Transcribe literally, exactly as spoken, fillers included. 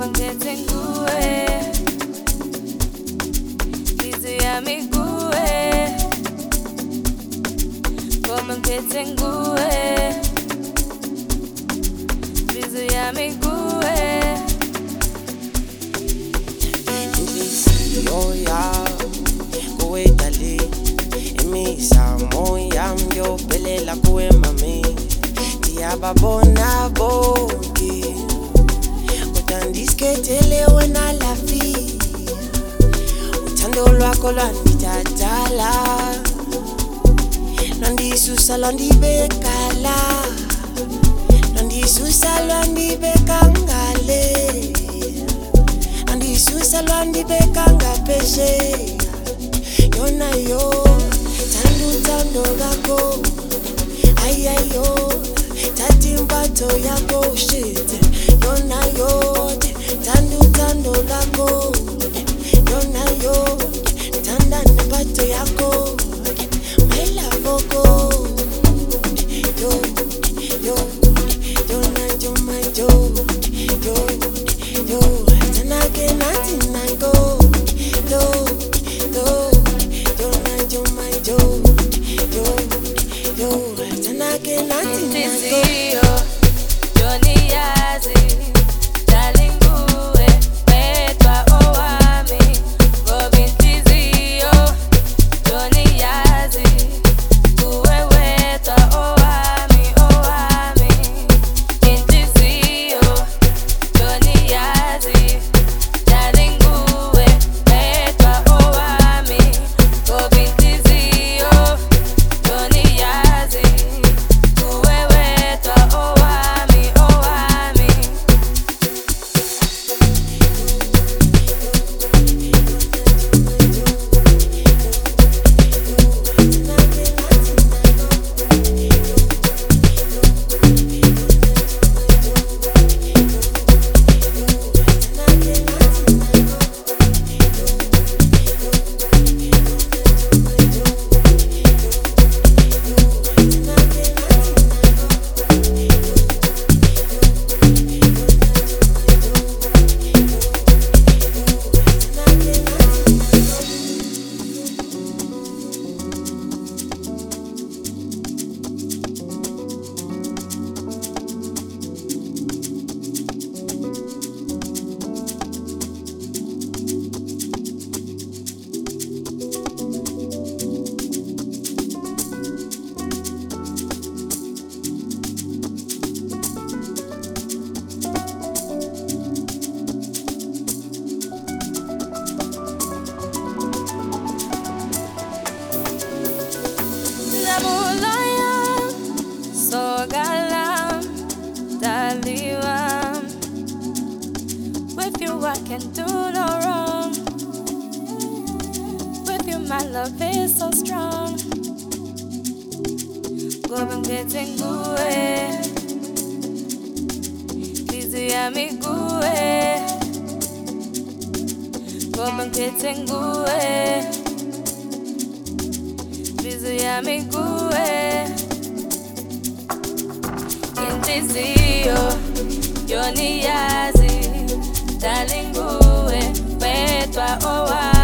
ngiphethe nguwe, inhliziyo yami kuwe, ngoba ngiphethe nguwe, inhliziyo yami kuwe. Inhliziyo yami kuwe darling, imizamo yami yophelela kuwe mami. Ndiyababona bonke kodwa ndizikhethele wena lafi. Uthando lwakho lwandithathala, lwandisusa lwandibeka la, lwandisusa lwandibeka ngale, lwandisusa lwandibeka ngaphesheya. Yona yo thanda uthando lwakho, ayayo thatha impatho yakho shit. Yona yo thanda uthando lwakho, yona yo thanda nempatho yakho, my love go. Yo yo yona yo my yo yo yo thana ke nathi nango yo yo yona yo my yo yo yo thana ke nathi nango. Inhliziyo yoniyazi, darling nguwe, wedwa owami, ngoba inhliziyo yoniyazi, nguwe wedwa owami, owami. Inhliziyo yoniyazi, darling nguwe, wedwa owami, ngoba inhliziyo yoniyazi, nguwe wedwa owami, owami. Zabulayam, sogalam, daliwam. With you I can do no wrong. With you my love is so strong. Ngoba ngiphethe nguwe, inhliziyo yami kuwe, ngoba ngiphethe nguwe, inhliziyo yami kuwe. Inhliziyo yoniyazi, darling nguwe, wedwa owami.